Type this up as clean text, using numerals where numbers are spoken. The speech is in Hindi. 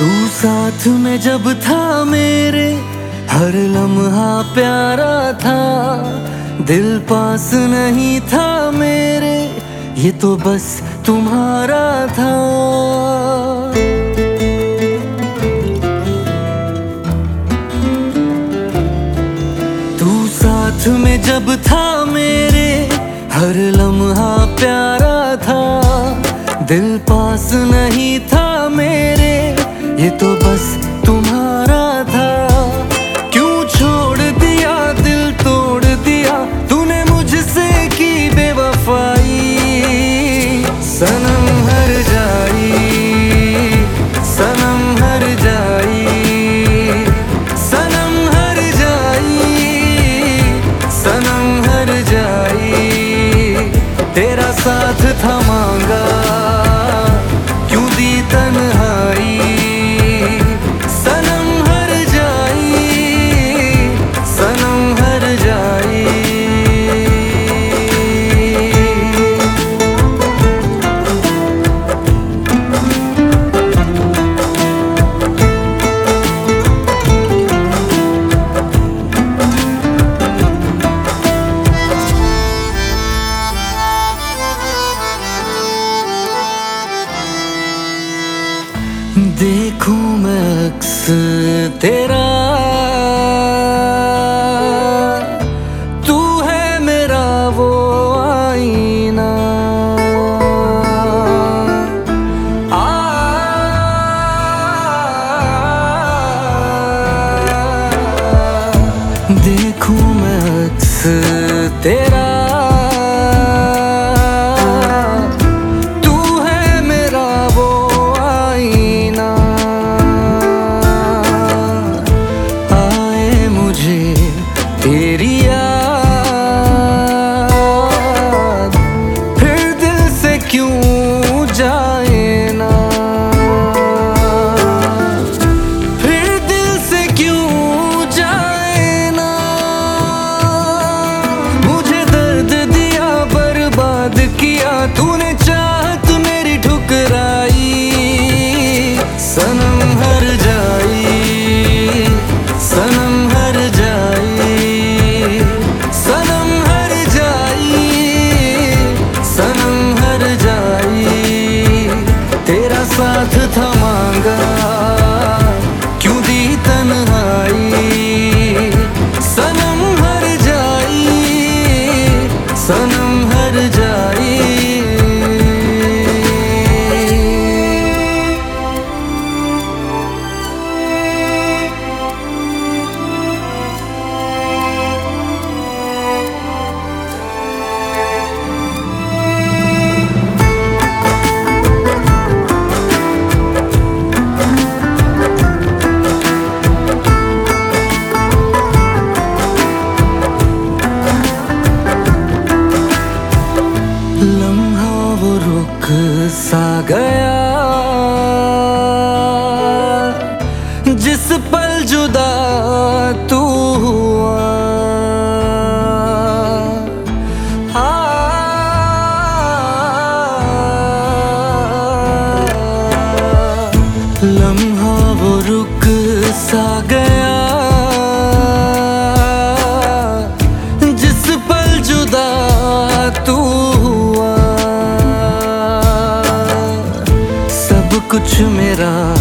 तू साथ में जब था मेरे, हर लम्हा प्यारा था। दिल पास नहीं था मेरे, ये तो बस तुम्हारा था। तू साथ में जब था मेरे, हर लम्हा प्यारा था। दिल पास नहीं था मेरे, ये तो बस तुम्हारा था। क्यों छोड़ दिया, दिल तोड़ दिया तूने मुझसे की बेवफाई। सनम हर जाई, सनम हर जाई, सनम हर जाई, सनम हर जाई। तेरा साथ था मांगा, क्यों दी तन्हाई। सनम हर जाई, सनम हर जाई। देखूं मैं अक्स तेरा, तू है मेरा वो आईना। देखूं मैं अक्स तेरा, तेरी याद फिर दिल से क्यों जाए ना, फिर दिल से क्यों जाए ना। मुझे दर्द दिया, बर्बाद किया तूने, चाहत मेरी ठुकराई। सनम हर जाई, सनम हर जाई, सनम हर जाई, सनम हर जाई। तेरा साथ था मांगा, क्यों दी तन्हाई। सनम हर जाई, सनम हर जाई। लम्हा वो रुक सा गया, जिस पल जुदा तू हुआ। लम्हा वो रुक सा गया, जिस पल जुदा तू हुआ। सब कुछ मेरा